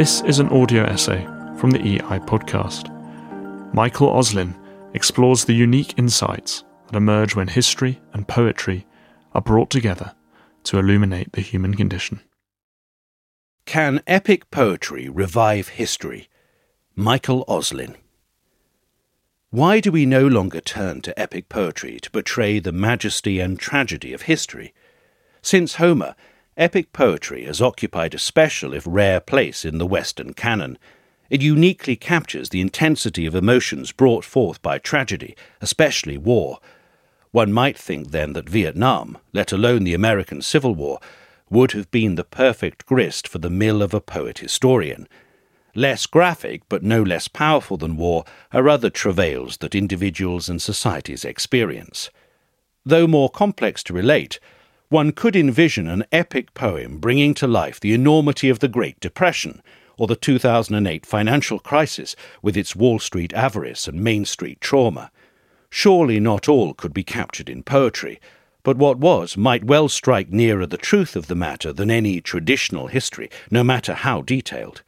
This is an audio essay from the EI podcast. Michael Oslin explores the unique insights that emerge when history and poetry are brought together to illuminate the human condition. Can epic poetry revive history? Michael Oslin. Why do we no longer turn to epic poetry to portray the majesty and tragedy of history? Since Homer, epic poetry has occupied a special, if rare, place in the Western canon. It uniquely captures the intensity of emotions brought forth by tragedy, especially war. One might think then that Vietnam, let alone the American Civil War, would have been the perfect grist for the mill of a poet-historian. Less graphic, but no less powerful than war, are other travails that individuals and societies experience. Though more complex to relate, one could envision an epic poem bringing to life the enormity of the Great Depression, or the 2008 financial crisis with its Wall Street avarice and Main Street trauma. Surely not all could be captured in poetry, but what was might well strike nearer the truth of the matter than any traditional history, no matter how detailed.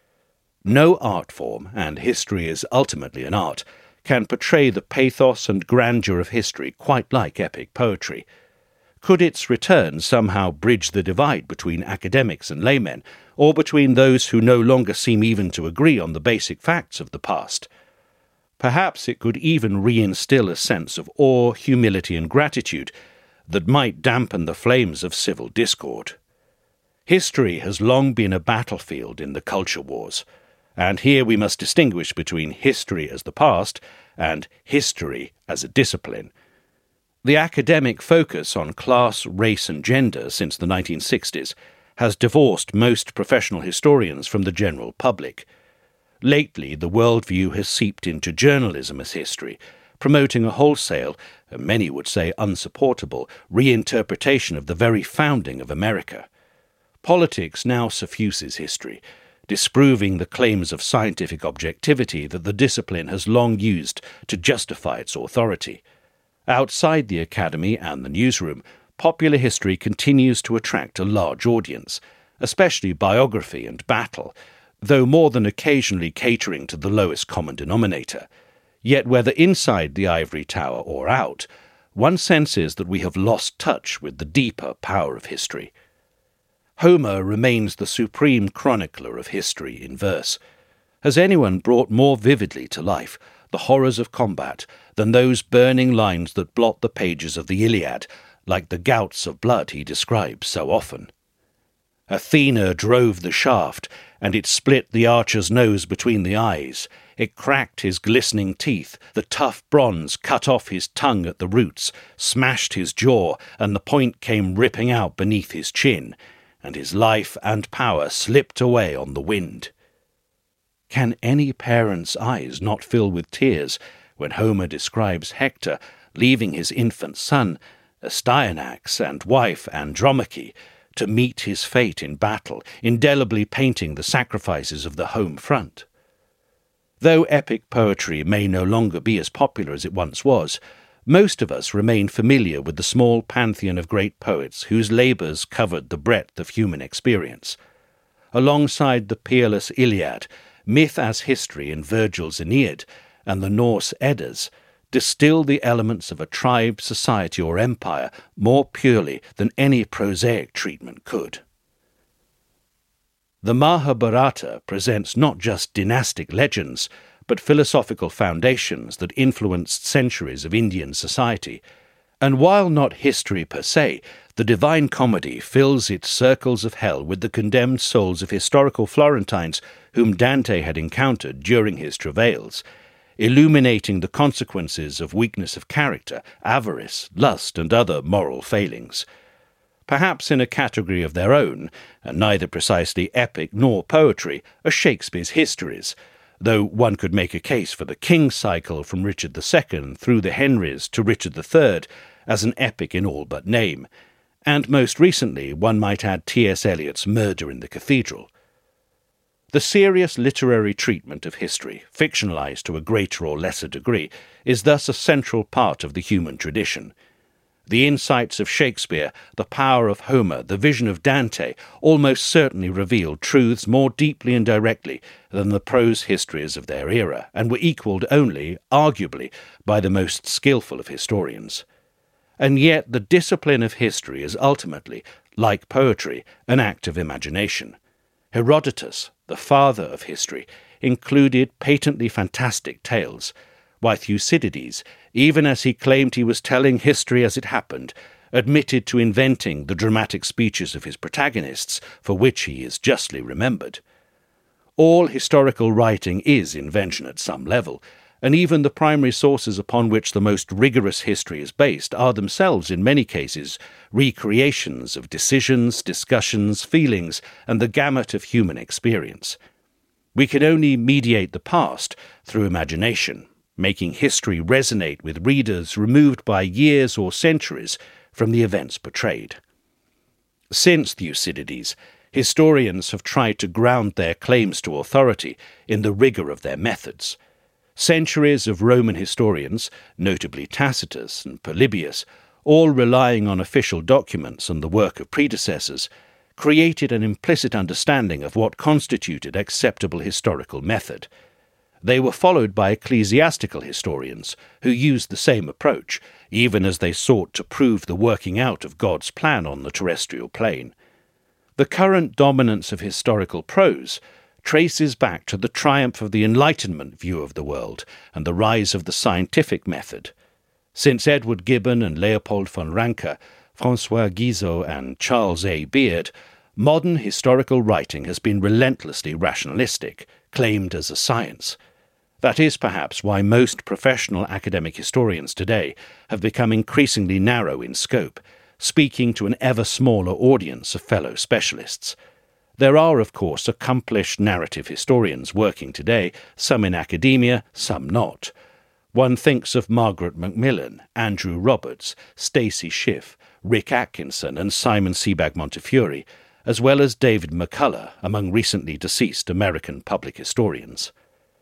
No art form, and history is ultimately an art, can portray the pathos and grandeur of history quite like epic poetry. Could its return somehow bridge the divide between academics and laymen, or between those who no longer seem even to agree on the basic facts of the past? Perhaps it could even reinstill a sense of awe, humility, and gratitude that might dampen the flames of civil discord. History has long been a battlefield in the culture wars, and here we must distinguish between history as the past and history as a discipline. The academic focus on class, race, and gender since the 1960s has divorced most professional historians from the general public. Lately, the worldview has seeped into journalism as history, promoting a wholesale, and many would say unsupportable, reinterpretation of the very founding of America. Politics now suffuses history, disproving the claims of scientific objectivity that the discipline has long used to justify its authority. Outside the academy and the newsroom, popular history continues to attract a large audience, especially biography and battle, though more than occasionally catering to the lowest common denominator. Yet whether inside the ivory tower or out, one senses that we have lost touch with the deeper power of history. Homer remains the supreme chronicler of history in verse. Has anyone brought more vividly to life the horrors of combat than those burning lines that blot the pages of the Iliad, like the gouts of blood he describes so often? Athena drove the shaft, and it split the archer's nose between the eyes. It cracked his glistening teeth, the tough bronze cut off his tongue at the roots, smashed his jaw, and the point came ripping out beneath his chin, and his life and power slipped away on the wind. Can any parent's eyes not fill with tears when Homer describes Hector leaving his infant son, Astyanax, and wife Andromache, to meet his fate in battle, indelibly painting the sacrifices of the home front? Though epic poetry may no longer be as popular as it once was, most of us remain familiar with the small pantheon of great poets whose labours covered the breadth of human experience. Alongside the peerless Iliad, myth as history in Virgil's Aeneid, and the Norse Eddas, distill the elements of a tribe, society, or empire more purely than any prosaic treatment could. The Mahabharata presents not just dynastic legends, but philosophical foundations that influenced centuries of Indian society. And while not history per se, the Divine Comedy fills its circles of hell with the condemned souls of historical Florentines whom Dante had encountered during his travails, illuminating the consequences of weakness of character, avarice, lust, and other moral failings. Perhaps in a category of their own, and neither precisely epic nor poetry, are Shakespeare's histories, though one could make a case for the King cycle from Richard II through the Henrys to Richard III as an epic in all but name, and most recently one might add T.S. Eliot's Murder in the Cathedral. The serious literary treatment of history, fictionalized to a greater or lesser degree, is thus a central part of the human tradition. The insights of Shakespeare, the power of Homer, the vision of Dante almost certainly revealed truths more deeply and directly than the prose histories of their era, and were equalled only, arguably, by the most skillful of historians. And yet the discipline of history is ultimately, like poetry, an act of imagination. Herodotus, the father of history, included patently fantastic tales, while Thucydides, even as he claimed he was telling history as it happened, admitted to inventing the dramatic speeches of his protagonists, for which he is justly remembered. All historical writing is invention at some level, and even the primary sources upon which the most rigorous history is based are themselves, in many cases, recreations of decisions, discussions, feelings, and the gamut of human experience. We can only mediate the past through imagination, making history resonate with readers removed by years or centuries from the events portrayed. Since Thucydides, historians have tried to ground their claims to authority in the rigour of their methods. Centuries of Roman historians, notably Tacitus and Polybius, all relying on official documents and the work of predecessors, created an implicit understanding of what constituted acceptable historical method. They were followed by ecclesiastical historians, who used the same approach, even as they sought to prove the working out of God's plan on the terrestrial plane. The current dominance of historical prose traces back to the triumph of the Enlightenment view of the world and the rise of the scientific method. Since Edward Gibbon and Leopold von Ranke, François Guizot and Charles A. Beard, modern historical writing has been relentlessly rationalistic, claimed as a science. That is perhaps why most professional academic historians today have become increasingly narrow in scope, speaking to an ever smaller audience of fellow specialists. There are, of course, accomplished narrative historians working today, some in academia, some not. One thinks of Margaret Macmillan, Andrew Roberts, Stacy Schiff, Rick Atkinson, and Simon Sebag Montefiore, as well as David McCullough, among recently deceased American public historians.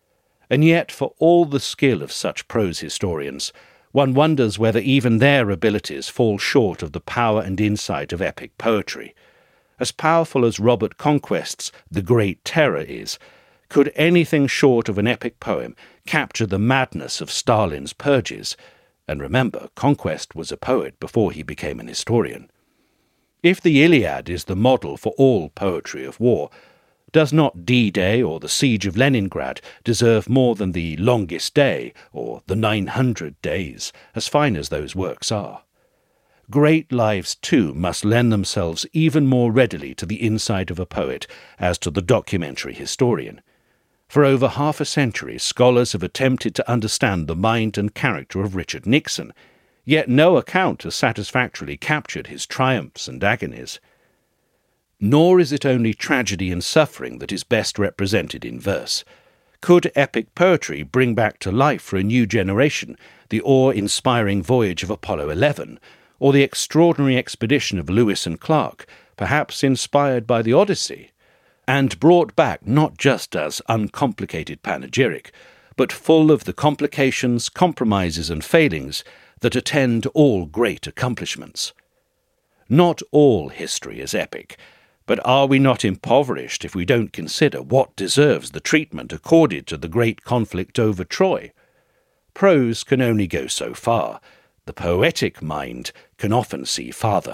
And yet, for all the skill of such prose historians, one wonders whether even their abilities fall short of the power and insight of epic poetry. As powerful as Robert Conquest's The Great Terror is, could anything short of an epic poem capture the madness of Stalin's purges? And remember, Conquest was a poet before he became an historian. If the Iliad is the model for all poetry of war, does not D-Day or the Siege of Leningrad deserve more than The Longest Day or The 900 Days, as fine as those works are? Great lives, too, must lend themselves even more readily to the insight of a poet as to the documentary historian. For over half a century, scholars have attempted to understand the mind and character of Richard Nixon, yet no account has satisfactorily captured his triumphs and agonies. Nor is it only tragedy and suffering that is best represented in verse. Could epic poetry bring back to life for a new generation the awe-inspiring voyage of Apollo 11, or the extraordinary expedition of Lewis and Clark, perhaps inspired by the Odyssey, and brought back not just as uncomplicated panegyric, but full of the complications, compromises, and failings that attend all great accomplishments? Not all history is epic, but are we not impoverished if we don't consider what deserves the treatment accorded to the great conflict over Troy? Prose can only go so far. The poetic mind can often see farther.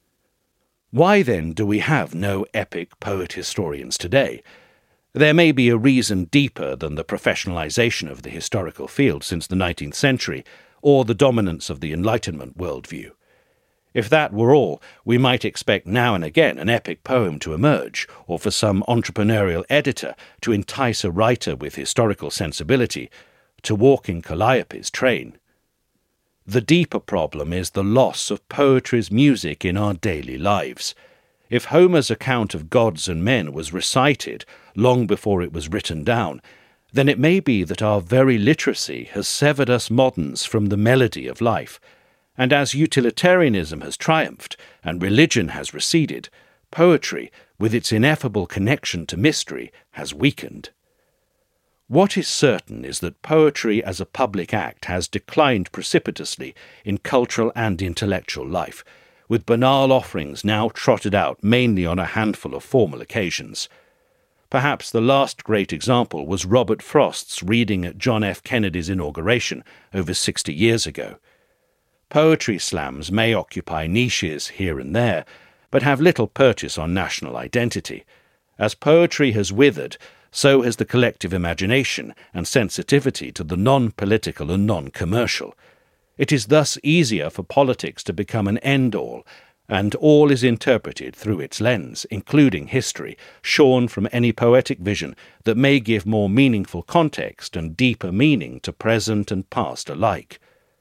Why then do we have no epic poet historians today? There may be a reason deeper than the professionalization of the historical field since the 19th century, or the dominance of the Enlightenment worldview. If that were all, we might expect now and again an epic poem to emerge, or for some entrepreneurial editor to entice a writer with historical sensibility to walk in Calliope's train. The deeper problem is the loss of poetry's music in our daily lives. If Homer's account of gods and men was recited long before it was written down, then it may be that our very literacy has severed us moderns from the melody of life, and as utilitarianism has triumphed and religion has receded, poetry, with its ineffable connection to mystery, has weakened. What is certain is that poetry as a public act has declined precipitously in cultural and intellectual life, with banal offerings now trotted out mainly on a handful of formal occasions. Perhaps the last great example was Robert Frost's reading at John F. Kennedy's inauguration over 60 years ago. Poetry slams may occupy niches here and there, but have little purchase on national identity. As poetry has withered, so has the collective imagination and sensitivity to the non-political and non-commercial. It is thus easier for politics to become an end-all, and all is interpreted through its lens, including history, shorn from any poetic vision that may give more meaningful context and deeper meaning to present and past alike.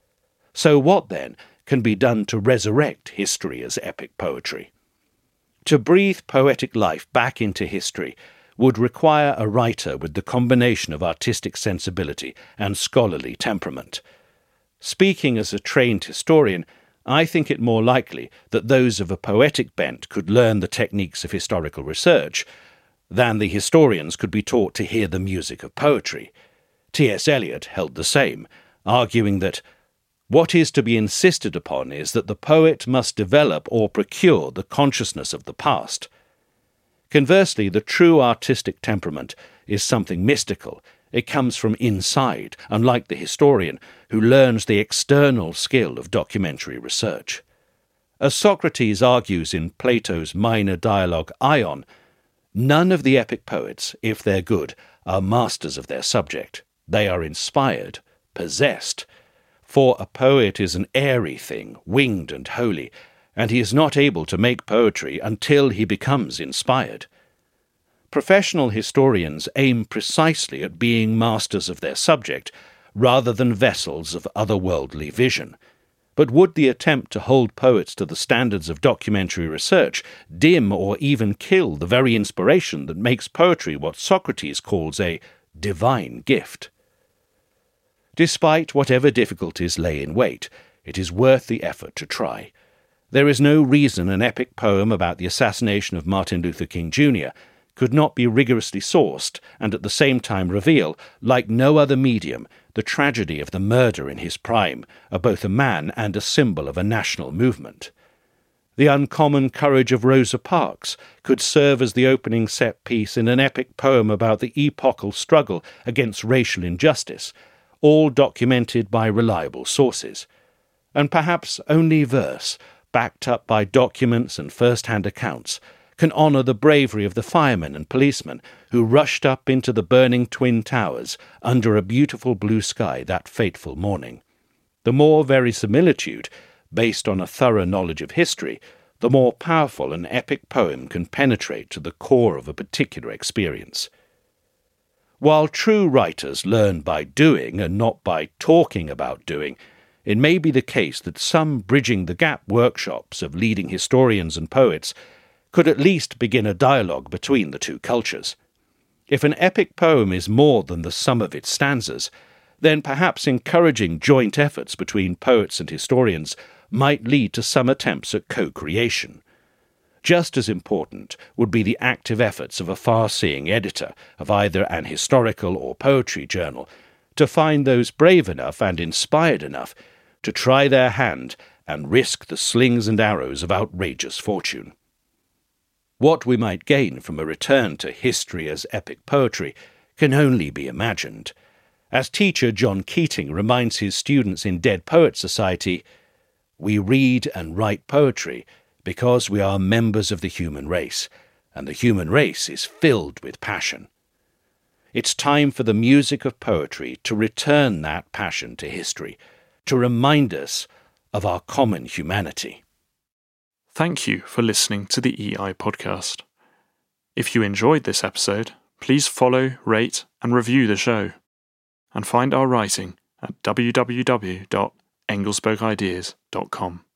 So what, then, can be done to resurrect history as epic poetry? To breathe poetic life back into history would require a writer with the combination of artistic sensibility and scholarly temperament. Speaking as a trained historian, I think it more likely that those of a poetic bent could learn the techniques of historical research than the historians could be taught to hear the music of poetry. T.S. Eliot held the same, arguing that what is to be insisted upon is that the poet must develop or procure the consciousness of the past. Conversely, the true artistic temperament is something mystical. It comes from inside, unlike the historian, who learns the external skill of documentary research. As Socrates argues in Plato's minor dialogue Ion, none of the epic poets, if they're good, are masters of their subject. They are inspired, possessed. For a poet is an airy thing, winged and holy, and he is not able to make poetry until he becomes inspired. Professional historians aim precisely at being masters of their subject, rather than vessels of otherworldly vision. But would the attempt to hold poets to the standards of documentary research dim or even kill the very inspiration that makes poetry what Socrates calls a divine gift? Despite whatever difficulties lay in wait, it is worth the effort to try. There is no reason an epic poem about the assassination of Martin Luther King Jr. could not be rigorously sourced and at the same time reveal, like no other medium, the tragedy of the murder in his prime of both a man and a symbol of a national movement. The uncommon courage of Rosa Parks could serve as the opening set piece in an epic poem about the epochal struggle against racial injustice, all documented by reliable sources. And perhaps only verse, backed up by documents and first-hand accounts, can honour the bravery of the firemen and policemen who rushed up into the burning Twin Towers under a beautiful blue sky that fateful morning. The more verisimilitude, based on a thorough knowledge of history, the more powerful an epic poem can penetrate to the core of a particular experience. While true writers learn by doing and not by talking about doing, it may be the case that some bridging-the-gap workshops of leading historians and poets could at least begin a dialogue between the two cultures. If an epic poem is more than the sum of its stanzas, then perhaps encouraging joint efforts between poets and historians might lead to some attempts at co-creation. Just as important would be the active efforts of a far-seeing editor of either an historical or poetry journal to find those brave enough and inspired enough to try their hand and risk the slings and arrows of outrageous fortune. What we might gain from a return to history as epic poetry can only be imagined. As teacher John Keating reminds his students in Dead Poets Society, "We read and write poetry because we are members of the human race, and the human race is filled with passion." It's time for the music of poetry to return that passion to history, to remind us of our common humanity. Thank you for listening to the EI podcast. If you enjoyed this episode, please follow, rate, and review the show. And find our writing at www.engelsbergideas.com.